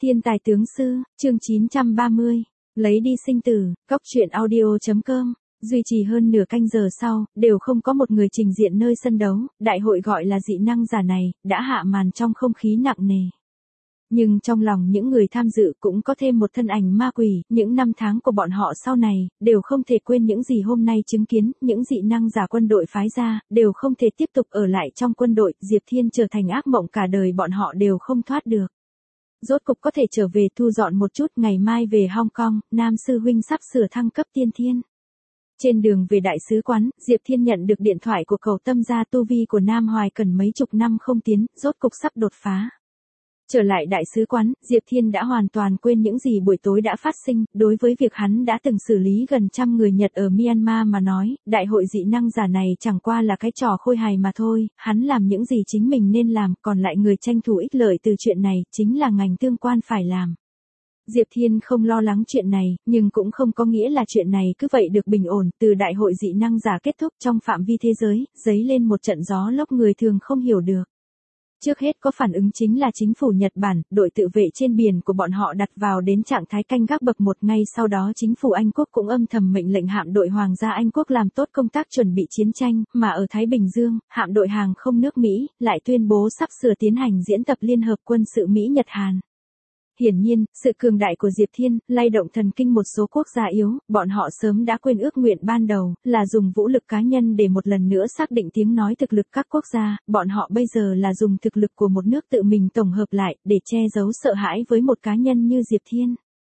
Thiên tài tướng sư, chương 930, lấy đi sinh tử, Cóc truyện audio.com. Duy trì hơn nửa canh giờ sau, đều không có một người trình diện nơi sân đấu, đại hội gọi là dị năng giả này, đã hạ màn trong không khí nặng nề. Nhưng trong lòng những người tham dự cũng có thêm một thân ảnh ma quỷ, những năm tháng của bọn họ sau này, đều không thể quên những gì hôm nay chứng kiến, những dị năng giả quân đội phái ra, đều không thể tiếp tục ở lại trong quân đội, Diệp Thiên trở thành ác mộng cả đời bọn họ đều không thoát được. Rốt cục có thể trở về thu dọn một chút, ngày mai về Hong Kong, Nam sư huynh sắp sửa thăng cấp tiên thiên. Trên đường về đại sứ quán, Diệp Thiên nhận được điện thoại của Cầu Tâm gia, tu vi của Nam Hoài Cần mấy chục năm không tiến, rốt cục sắp đột phá. Trở lại đại sứ quán, Diệp Thiên đã hoàn toàn quên những gì buổi tối đã phát sinh, đối với việc hắn đã từng xử lý gần 100 người Nhật ở Myanmar mà nói, đại hội dị năng giả này chẳng qua là cái trò khôi hài mà thôi, hắn làm những gì chính mình nên làm, còn lại người tranh thủ ích lợi từ chuyện này, chính là ngành tương quan phải làm. Diệp Thiên không lo lắng chuyện này, nhưng cũng không có nghĩa là chuyện này cứ vậy được bình ổn, từ đại hội dị năng giả kết thúc trong phạm vi thế giới, dấy lên một trận gió lốc người thường không hiểu được. Trước hết có phản ứng chính là chính phủ Nhật Bản, đội tự vệ trên biển của bọn họ đặt vào đến trạng thái canh gác bậc 1, ngay sau đó chính phủ Anh Quốc cũng âm thầm mệnh lệnh hạm đội Hoàng gia Anh Quốc làm tốt công tác chuẩn bị chiến tranh, mà ở Thái Bình Dương, hạm đội hàng không nước Mỹ lại tuyên bố sắp sửa tiến hành diễn tập liên hợp quân sự Mỹ-Nhật-Hàn. Hiển nhiên, sự cường đại của Diệp Thiên, lay động thần kinh một số quốc gia yếu, bọn họ sớm đã quên ước nguyện ban đầu, là dùng vũ lực cá nhân để một lần nữa xác định tiếng nói thực lực các quốc gia, bọn họ bây giờ là dùng thực lực của một nước tự mình tổng hợp lại, để che giấu sợ hãi với một cá nhân như Diệp Thiên.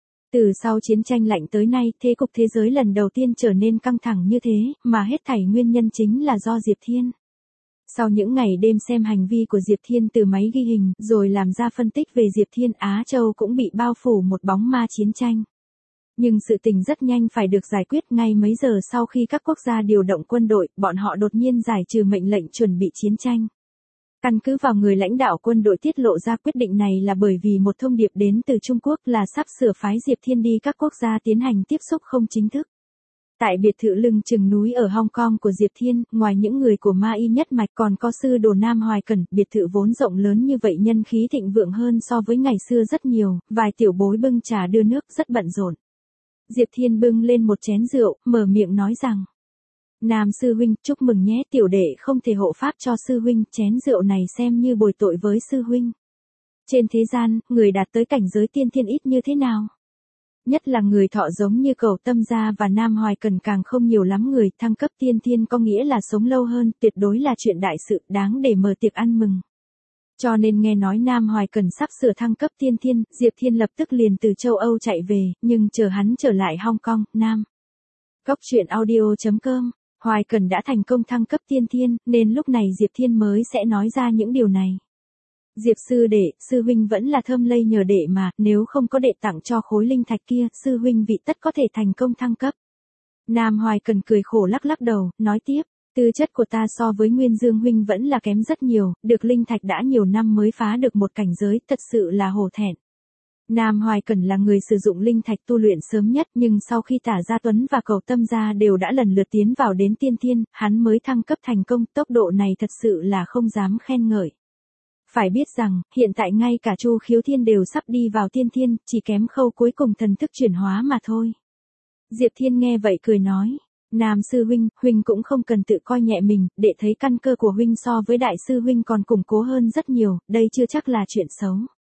Từ sau chiến tranh lạnh tới nay, thế cục thế giới lần đầu tiên trở nên căng thẳng như thế, mà hết thảy nguyên nhân chính là do Diệp Thiên. Sau những ngày đêm xem hành vi của Diệp Thiên từ máy ghi hình, rồi làm ra phân tích về Diệp Thiên, Á Châu cũng bị bao phủ một bóng ma chiến tranh. Nhưng sự tình rất nhanh phải được giải quyết, ngay mấy giờ sau khi các quốc gia điều động quân đội, bọn họ đột nhiên giải trừ mệnh lệnh chuẩn bị chiến tranh. Căn cứ vào người lãnh đạo quân đội tiết lộ ra quyết định này là bởi vì một thông điệp đến từ Trung Quốc là sắp sửa phái Diệp Thiên đi các quốc gia tiến hành tiếp xúc không chính thức. Tại biệt thự lưng chừng núi ở Hong Kong của Diệp Thiên, ngoài những người của Ma Y nhất mạch còn có sư đồ Nam Hoài Cẩn, biệt thự vốn rộng lớn như vậy nhân khí thịnh vượng hơn so với ngày xưa rất nhiều, vài tiểu bối bưng trà đưa nước rất bận rộn. Diệp Thiên bưng lên một chén rượu, mở miệng nói rằng: Nam sư huynh, chúc mừng nhé, tiểu đệ không thể hộ pháp cho sư huynh, chén rượu này xem như bồi tội với sư huynh. Trên thế gian, người đạt tới cảnh giới tiên thiên ít như thế nào? Nhất là người thọ giống như Cầu Tâm gia và Nam Hoài Cần càng không nhiều lắm, người thăng cấp tiên thiên có nghĩa là sống lâu hơn, tuyệt đối là chuyện đại sự, đáng để mở tiệc ăn mừng. Cho nên nghe nói Nam Hoài Cần sắp sửa thăng cấp tiên thiên, Diệp Thiên lập tức liền từ châu Âu chạy về, nhưng chờ hắn trở lại Hong Kong, Nam. Cóc truyện audio.com, Hoài Cần đã thành công thăng cấp tiên thiên, nên lúc này Diệp Thiên mới sẽ nói ra những điều này. Diệp sư đệ, sư huynh vẫn là thơm lây nhờ đệ mà, nếu không có đệ tặng cho khối linh thạch kia, sư huynh vị tất có thể thành công thăng cấp. Nam Hoài Cần cười khổ lắc lắc đầu, nói tiếp, tư chất của ta so với Nguyên Dương huynh vẫn là kém rất nhiều, được linh thạch đã nhiều năm mới phá được một cảnh giới, thật sự là hổ thẹn. Nam Hoài Cần là người sử dụng linh thạch tu luyện sớm nhất, nhưng sau khi Tả Gia Tuấn và Cầu Tâm gia đều đã lần lượt tiến vào đến tiên thiên, hắn mới thăng cấp thành công, tốc độ này thật sự là không dám khen ngợi. Phải biết rằng, hiện tại ngay cả Chu Khiếu Thiên đều sắp đi vào tiên thiên, chỉ kém khâu cuối cùng thần thức chuyển hóa mà thôi. Diệp Thiên nghe vậy cười nói, Nam sư huynh, huynh cũng không cần tự coi nhẹ mình, để thấy căn cơ của huynh so với đại sư huynh còn củng cố hơn rất nhiều, đây chưa chắc là chuyện xấu.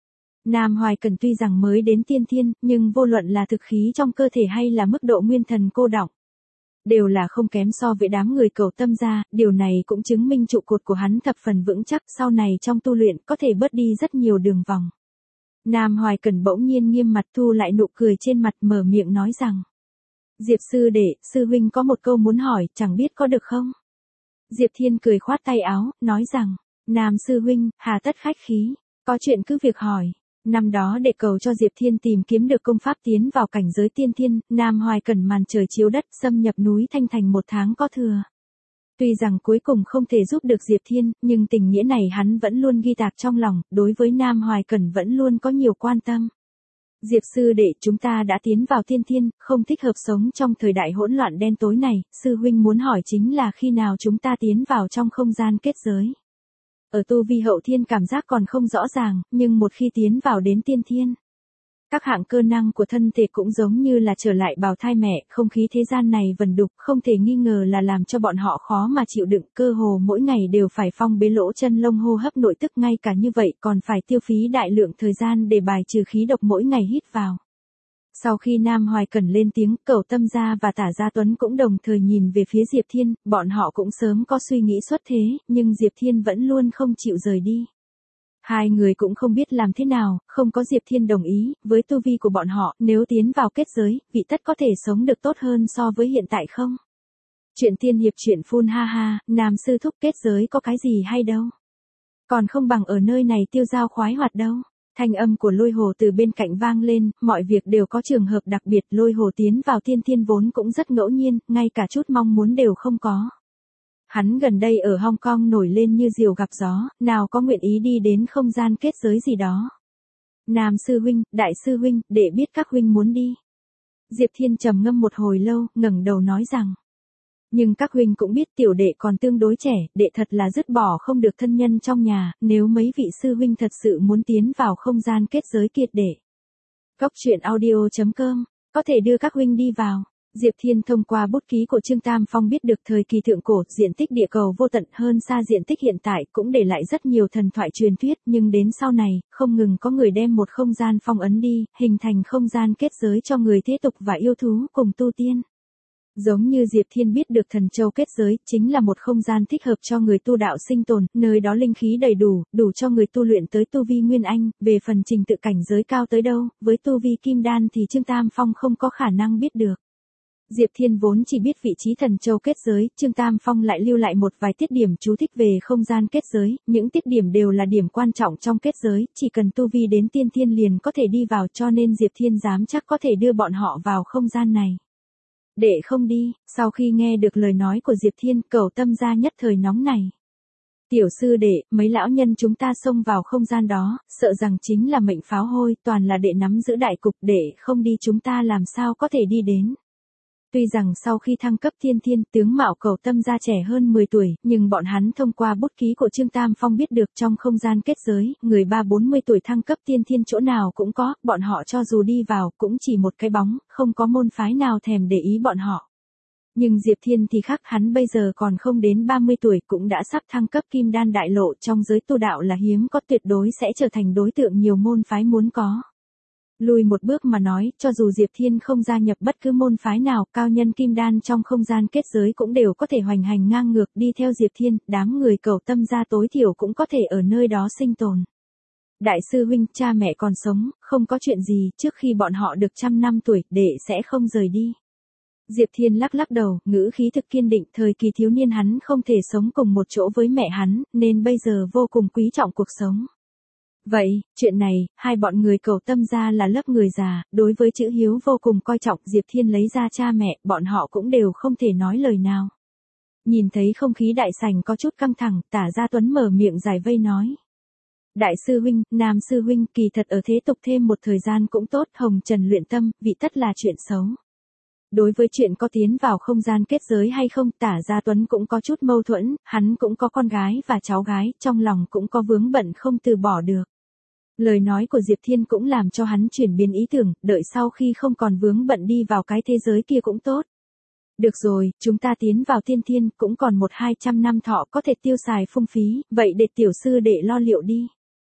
Nam Hoài Cần tuy rằng mới đến tiên thiên, nhưng vô luận là thực khí trong cơ thể hay là mức độ nguyên thần cô đọng, đều là không kém so với đám người Cầu Tâm gia, điều này cũng chứng minh trụ cột của hắn thập phần vững chắc, sau này trong tu luyện có thể bớt đi rất nhiều đường vòng. Nam Hoài Cần bỗng nhiên nghiêm mặt thu lại nụ cười trên mặt, mở miệng nói rằng: Diệp sư đệ, sư huynh có một câu muốn hỏi, chẳng biết có được không? Diệp Thiên cười khoát tay áo, nói rằng: Nam sư huynh, hà tất khách khí, có chuyện cứ việc hỏi. Năm đó để cầu cho Diệp Thiên tìm kiếm được công pháp tiến vào cảnh giới tiên thiên, Nam Hoài Cần màn trời chiếu đất, xâm nhập núi Thanh Thành 1 tháng có thừa. Tuy rằng cuối cùng không thể giúp được Diệp Thiên, nhưng tình nghĩa này hắn vẫn luôn ghi tạc trong lòng, đối với Nam Hoài Cần vẫn luôn có nhiều quan tâm. Diệp sư đệ, chúng ta đã tiến vào tiên thiên, không thích hợp sống trong thời đại hỗn loạn đen tối này, sư huynh muốn hỏi chính là khi nào chúng ta tiến vào trong không gian kết giới. Ở tu vi hậu thiên cảm giác còn không rõ ràng, nhưng một khi tiến vào đến tiên thiên, Các hạng cơ năng của thân thể cũng giống như là trở lại bào thai mẹ, không khí thế gian này vần đục, không thể nghi ngờ là làm cho bọn họ khó mà chịu đựng, cơ hồ mỗi ngày đều phải phong bế lỗ chân lông hô hấp nội tức, ngay cả như vậy còn phải tiêu phí đại lượng thời gian để bài trừ khí độc mỗi ngày hít vào. Sau khi Nam Hoài Cẩn lên tiếng, Cẩu Tâm Gia và Tả Gia Tuấn cũng đồng thời nhìn về phía Diệp Thiên, bọn họ cũng sớm có suy nghĩ xuất thế, nhưng Diệp Thiên vẫn luôn không chịu rời đi. Hai người cũng không biết làm thế nào, không có Diệp Thiên đồng ý, với tu vi của bọn họ, nếu tiến vào kết giới, vị tất có thể sống được tốt hơn so với hiện tại không? Chuyện tiên hiệp chuyện phun ha ha, Nam sư thúc kết giới có cái gì hay đâu. Còn không bằng ở nơi này tiêu dao khoái hoạt đâu. Thanh âm của Lôi Hồ từ bên cạnh vang lên, mọi việc đều có trường hợp đặc biệt, Lôi Hồ tiến vào tiên thiên vốn cũng rất ngẫu nhiên, ngay cả chút mong muốn đều không có. Hắn gần đây ở Hong Kong nổi lên như diều gặp gió, nào có nguyện ý đi đến không gian kết giới gì đó. Nam sư huynh, đại sư huynh, để biết các huynh muốn đi. Diệp Thiên trầm ngâm một hồi lâu, ngẩng đầu nói rằng. Nhưng các huynh cũng biết tiểu đệ còn tương đối trẻ, đệ thật là dứt bỏ không được thân nhân trong nhà, nếu mấy vị sư huynh thật sự muốn tiến vào không gian kết giới kiệt để. Cốc truyện audio.com, có thể đưa các huynh đi vào. Diệp Thiên thông qua bút ký của Trương Tam Phong biết được thời kỳ thượng cổ, diện tích địa cầu vô tận hơn xa diện tích hiện tại, cũng để lại rất nhiều thần thoại truyền thuyết, nhưng đến sau này, không ngừng có người đem một không gian phong ấn đi, hình thành không gian kết giới cho người thế tục và yêu thú cùng tu tiên. Giống như Diệp Thiên biết được thần châu kết giới, chính là một không gian thích hợp cho người tu đạo sinh tồn, nơi đó linh khí đầy đủ, đủ cho người tu luyện tới tu vi Nguyên Anh, về phần trình tự cảnh giới cao tới đâu, với tu vi Kim Đan thì Trương Tam Phong không có khả năng biết được. Diệp Thiên vốn chỉ biết vị trí thần châu kết giới, Trương Tam Phong lại lưu lại một vài tiết điểm chú thích về không gian kết giới, những tiết điểm đều là điểm quan trọng trong kết giới, chỉ cần tu vi đến tiên thiên liền có thể đi vào, cho nên Diệp Thiên dám chắc có thể đưa bọn họ vào không gian này. Đệ không đi, sau khi nghe được lời nói của Diệp Thiên, Cẩu Tâm Gia nhất thời nóng này. Tiểu sư đệ, mấy lão nhân chúng ta xông vào không gian đó, sợ rằng chính là mệnh pháo hôi, toàn là đệ nắm giữ đại cục, đệ không đi chúng ta làm sao có thể đi đến. Tuy rằng sau khi thăng cấp tiên thiên, tướng mạo Cẩu Tâm Gia trẻ hơn 10 tuổi, nhưng bọn hắn thông qua bút ký của Trương Tam Phong biết được trong không gian kết giới, người 30-40 tuổi thăng cấp tiên thiên chỗ nào cũng có, bọn họ cho dù đi vào, cũng chỉ một cái bóng, không có môn phái nào thèm để ý bọn họ. Nhưng Diệp Thiên thì khác, hắn bây giờ còn không đến 30 tuổi, cũng đã sắp thăng cấp kim đan đại lộ, trong giới tu đạo là hiếm có, tuyệt đối sẽ trở thành đối tượng nhiều môn phái muốn có. Lùi một bước mà nói, cho dù Diệp Thiên không gia nhập bất cứ môn phái nào, cao nhân kim đan trong không gian kết giới cũng đều có thể hoành hành ngang ngược đi theo Diệp Thiên, đám người Cẩu Tâm Gia tối thiểu cũng có thể ở nơi đó sinh tồn. Đại sư huynh, cha mẹ còn sống, không có chuyện gì, trước khi bọn họ được 100 năm tuổi, đệ sẽ không rời đi. Diệp Thiên lắc lắc đầu, ngữ khí thực kiên định, thời kỳ thiếu niên hắn không thể sống cùng một chỗ với mẹ hắn, nên bây giờ vô cùng quý trọng cuộc sống. Vậy, chuyện này, hai bọn người Cẩu Tâm Gia là lớp người già, đối với chữ hiếu vô cùng coi trọng, Diệp Thiên lấy ra cha mẹ, bọn họ cũng đều không thể nói lời nào. Nhìn thấy không khí đại sảnh có chút căng thẳng, Tả Gia Tuấn mở miệng giải vây nói. Đại sư huynh, Nam sư huynh, kỳ thật ở thế tục thêm một thời gian cũng tốt, hồng trần luyện tâm, vị tất là chuyện xấu. Đối với chuyện có tiến vào không gian kết giới hay không, Tả Gia Tuấn cũng có chút mâu thuẫn, hắn cũng có con gái và cháu gái, trong lòng cũng có vướng bận không từ bỏ được. Lời nói của Diệp Thiên cũng làm cho hắn chuyển biến ý tưởng, đợi sau khi không còn vướng bận đi vào cái thế giới kia cũng tốt. Được rồi, chúng ta tiến vào tiên thiên, cũng còn 100-200 năm thọ có thể tiêu xài phung phí, vậy để tiểu sư đệ lo liệu đi.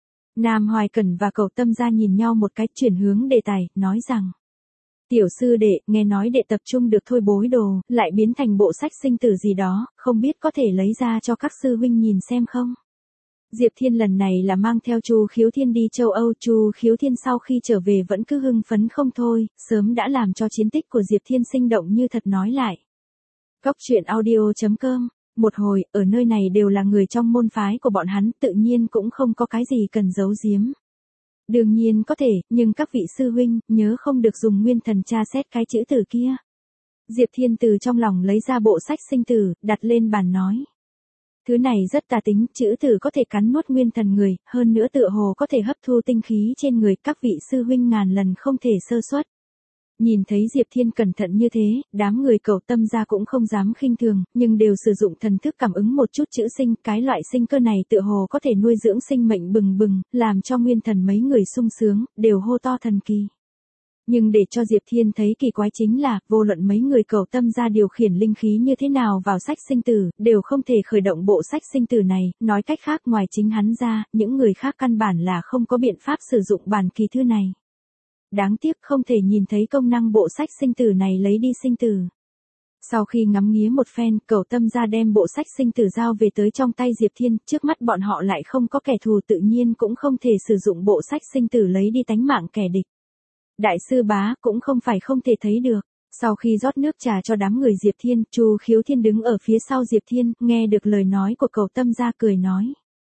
Nam Hoài Cẩn và Cẩu Tâm Gia nhìn nhau một cái, chuyển hướng đề tài, nói rằng. Tiểu sư đệ, nghe nói đệ tập trung được thôi bối đồ, lại biến thành bộ sách sinh tử gì đó, không biết có thể lấy ra cho các sư huynh nhìn xem không? Diệp Thiên lần này là mang theo Chu Khiếu Thiên đi châu Âu, Chu Khiếu Thiên sau khi trở về vẫn cứ hưng phấn không thôi, sớm đã làm cho chiến tích của Diệp Thiên sinh động như thật nói lại. Cốc truyện audio.com, một hồi, ở nơi này đều là người trong môn phái của bọn hắn, tự nhiên cũng không có cái gì cần giấu giếm. Đương nhiên có thể, nhưng các vị sư huynh, nhớ không được dùng nguyên thần tra xét cái chữ tử kia. Diệp Thiên từ trong lòng lấy ra bộ sách sinh tử, đặt lên bàn nói. Thứ này rất tà tính, chữ tử có thể cắn nuốt nguyên thần người, hơn nữa tựa hồ có thể hấp thu tinh khí trên người, các vị sư huynh ngàn lần không thể sơ suất. Nhìn thấy Diệp Thiên cẩn thận như thế, đám người Cẩu Tâm Gia cũng không dám khinh thường, nhưng đều sử dụng thần thức cảm ứng một chút chữ sinh, cái loại sinh cơ này tựa hồ có thể nuôi dưỡng sinh mệnh bừng bừng, làm cho nguyên thần mấy người sung sướng, đều hô to thần kỳ. Nhưng để cho Diệp Thiên thấy kỳ quái chính là, vô luận mấy người Cẩu Tâm gia điều khiển linh khí như thế nào vào sách sinh tử, đều không thể khởi động bộ sách sinh tử này, nói cách khác ngoài chính hắn ra, những người khác căn bản là không có biện pháp sử dụng bản kỳ thư này. Đáng tiếc không thể nhìn thấy công năng bộ sách sinh tử này lấy đi sinh tử. Sau khi ngắm nghía một phen, Cẩu Tâm gia đem bộ sách sinh tử giao về tới trong tay Diệp Thiên, trước mắt bọn họ lại không có kẻ thù tự nhiên cũng không thể sử dụng bộ sách sinh tử lấy đi tánh mạng kẻ địch. Đại sư bá cũng không phải không thể thấy được. Sau khi rót nước trà cho đám người Diệp Thiên, Chu Khiếu Thiên đứng ở phía sau Diệp Thiên, nghe được lời nói của Cẩu Tâm gia cười nói.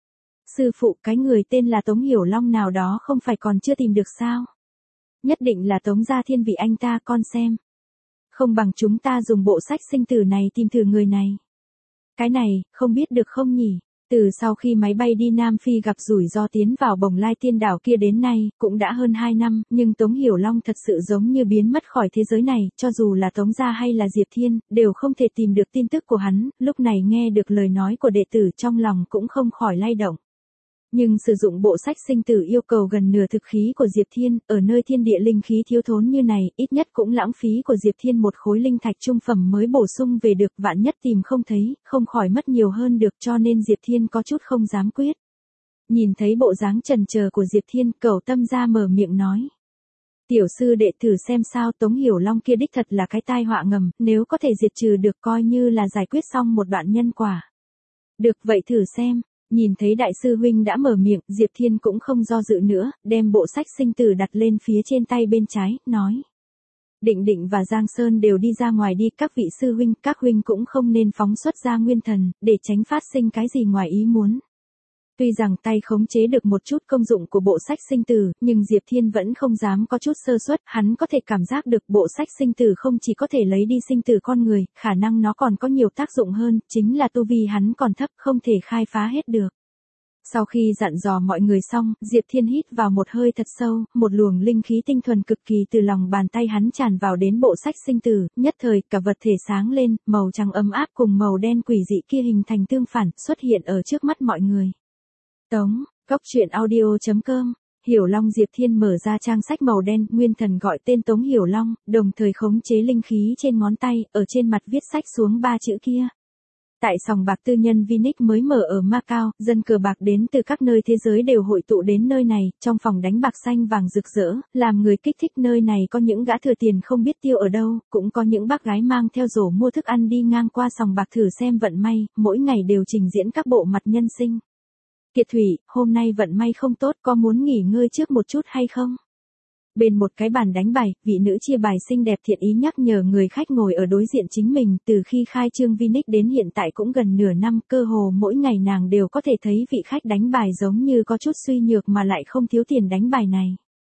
Sư phụ, cái người tên là Tống Hiểu Long nào đó không phải còn chưa tìm được sao? Nhất định là Tống Gia Thiên vị anh ta, con xem. Không bằng chúng ta dùng bộ sách sinh tử này tìm thử người này. Cái này, không biết được không nhỉ? Từ sau khi máy bay đi Nam Phi gặp rủi ro tiến vào Bồng Lai Tiên Đảo kia đến nay, cũng đã hơn 2 năm, nhưng Tống Hiểu Long thật sự giống như biến mất khỏi thế giới này, cho dù là Tống Gia hay là Diệp Thiên, đều không thể tìm được tin tức của hắn, lúc này nghe được lời nói của đệ tử trong lòng cũng không khỏi lay động. Nhưng sử dụng bộ sách sinh tử yêu cầu gần nửa thực khí của Diệp Thiên, ở nơi thiên địa linh khí thiếu thốn như này, ít nhất cũng lãng phí của Diệp Thiên một khối linh thạch trung phẩm mới bổ sung về được, vạn nhất tìm không thấy, không khỏi mất nhiều hơn được, cho nên Diệp Thiên có chút không dám quyết. Nhìn thấy bộ dáng chần chờ của Diệp Thiên, Cẩu Tâm gia mở miệng nói. Tiểu sư đệ thử xem sao, Tống Hiểu Long kia đích thật là cái tai họa ngầm, nếu có thể diệt trừ được coi như là giải quyết xong một đoạn nhân quả. Được vậy thử xem. Nhìn thấy đại sư huynh đã mở miệng, Diệp Thiên cũng không do dự nữa, đem bộ sách sinh tử đặt lên phía trên tay bên trái, nói. Định Định và Giang Sơn đều đi ra ngoài đi, các vị sư huynh, các huynh cũng không nên phóng xuất ra nguyên thần, để tránh phát sinh cái gì ngoài ý muốn. Tuy rằng tay khống chế được một chút công dụng của bộ sách sinh tử, nhưng Diệp Thiên vẫn không dám có chút sơ suất, hắn có thể cảm giác được bộ sách sinh tử không chỉ có thể lấy đi sinh tử con người, khả năng nó còn có nhiều tác dụng hơn, chính là tu vi hắn còn thấp, không thể khai phá hết được. Sau khi dặn dò mọi người xong, Diệp Thiên hít vào một hơi thật sâu, một luồng linh khí tinh thuần cực kỳ từ lòng bàn tay hắn tràn vào đến bộ sách sinh tử, nhất thời cả vật thể sáng lên, màu trắng ấm áp cùng màu đen quỷ dị kia hình thành tương phản, xuất hiện ở trước mắt mọi người. Tống, Cốc Truyện Audio.com, Hiểu Long. Diệp Thiên mở ra trang sách màu đen, nguyên thần gọi tên Tống Hiểu Long, đồng thời khống chế linh khí trên ngón tay, ở trên mặt viết sách xuống 3 chữ kia. Tại sòng bạc tư nhân Vinic mới mở ở Macau, dân cờ bạc đến từ các nơi thế giới đều hội tụ đến nơi này, trong phòng đánh bạc xanh vàng rực rỡ, làm người kích thích. Nơi này có những gã thừa tiền không biết tiêu ở đâu, cũng có những bác gái mang theo rổ mua thức ăn đi ngang qua sòng bạc thử xem vận may, mỗi ngày đều trình diễn các bộ mặt nhân sinh. Kiệt Thủy, hôm nay vận may không tốt, có muốn nghỉ ngơi trước một chút hay không? Bên một cái bàn đánh bài, vị nữ chia bài xinh đẹp thiện ý nhắc nhở người khách ngồi ở đối diện chính mình, từ khi khai trương Vinic đến hiện tại cũng gần nửa năm, cơ hồ mỗi ngày nàng đều có thể thấy vị khách đánh bài giống như có chút suy nhược mà lại không thiếu tiền đánh bài này.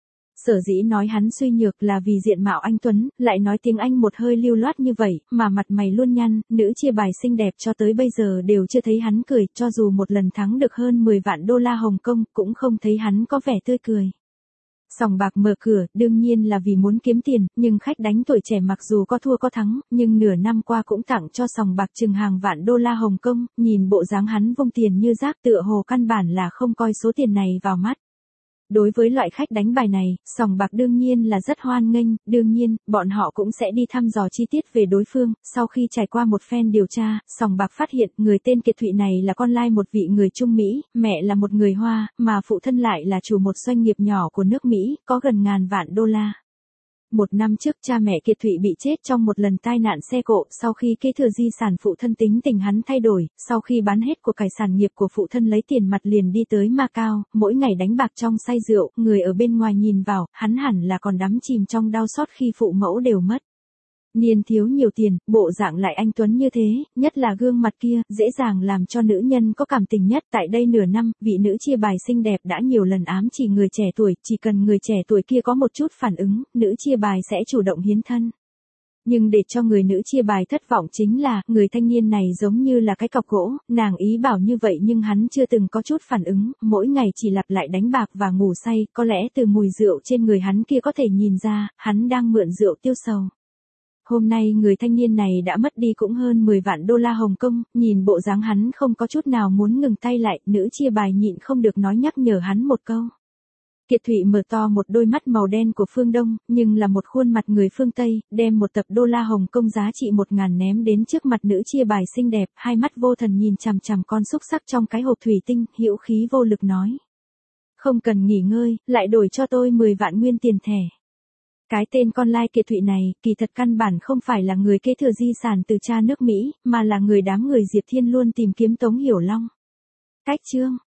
Sở dĩ nói hắn suy nhược là vì diện mạo anh tuấn, lại nói tiếng Anh một hơi lưu loát như vậy, mà mặt mày luôn nhăn, nữ chia bài xinh đẹp cho tới bây giờ đều chưa thấy hắn cười, cho dù một lần thắng được hơn 10 vạn đô la Hồng Kông, cũng không thấy hắn có vẻ tươi cười. Sòng bạc mở cửa, đương nhiên là vì muốn kiếm tiền, nhưng khách đánh tuổi trẻ mặc dù có thua có thắng, nhưng nửa năm qua cũng tặng cho sòng bạc chừng hàng vạn đô la Hồng Kông, nhìn bộ dáng hắn vung tiền như rác, tựa hồ căn bản là không coi số tiền này vào mắt. Đối với loại khách đánh bài này, sòng bạc đương nhiên là rất hoan nghênh, đương nhiên, bọn họ cũng sẽ đi thăm dò chi tiết về đối phương. Sau khi trải qua một phen điều tra, sòng bạc phát hiện người tên Kiệt Thụy này là con lai một vị người Trung Mỹ, mẹ là một người Hoa, mà phụ thân lại là chủ một doanh nghiệp nhỏ của nước Mỹ, có gần ngàn vạn đô la. Một năm trước cha mẹ Kiệt Thụy bị chết trong một lần tai nạn xe cộ, sau khi kế thừa di sản phụ thân tính tình hắn thay đổi, sau khi bán hết của cải sản nghiệp của phụ thân lấy tiền mặt liền đi tới Macau, mỗi ngày đánh bạc trong say rượu, người ở bên ngoài nhìn vào, hắn hẳn là còn đắm chìm trong đau xót khi phụ mẫu đều mất. Niên thiếu nhiều tiền, bộ dạng lại anh tuấn như thế, nhất là gương mặt kia, dễ dàng làm cho nữ nhân có cảm tình nhất. Tại đây nửa năm, vị nữ chia bài xinh đẹp đã nhiều lần ám chỉ người trẻ tuổi, chỉ cần người trẻ tuổi kia có một chút phản ứng, nữ chia bài sẽ chủ động hiến thân. Nhưng để cho người nữ chia bài thất vọng chính là, người thanh niên này giống như là cái cọc gỗ, nàng ý bảo như vậy nhưng hắn chưa từng có chút phản ứng, mỗi ngày chỉ lặp lại đánh bạc và ngủ say, có lẽ từ mùi rượu trên người hắn kia có thể nhìn ra, hắn đang mượn rượu tiêu sầu. Hôm nay người thanh niên này đã mất đi cũng hơn 10 vạn đô la Hồng Kông, nhìn bộ dáng hắn không có chút nào muốn ngừng tay lại, nữ chia bài nhịn không được nói nhắc nhở hắn một câu. Kiệt Thụy mở to một đôi mắt màu đen của phương Đông, nhưng là một khuôn mặt người phương Tây, đem một tập đô la Hồng Kông giá trị 1.000 ném đến trước mặt nữ chia bài xinh đẹp, hai mắt vô thần nhìn chằm chằm con xúc sắc trong cái hộp thủy tinh, hữu khí vô lực nói. Không cần nghỉ ngơi, lại đổi cho tôi 10 vạn nguyên tiền thẻ. Cái tên con lai Kiệt Thụy này, kỳ thật căn bản không phải là người kế thừa di sản từ cha nước Mỹ, mà là người đám người Diệp Thiên luôn tìm kiếm Tống Hiểu Long. Cách chương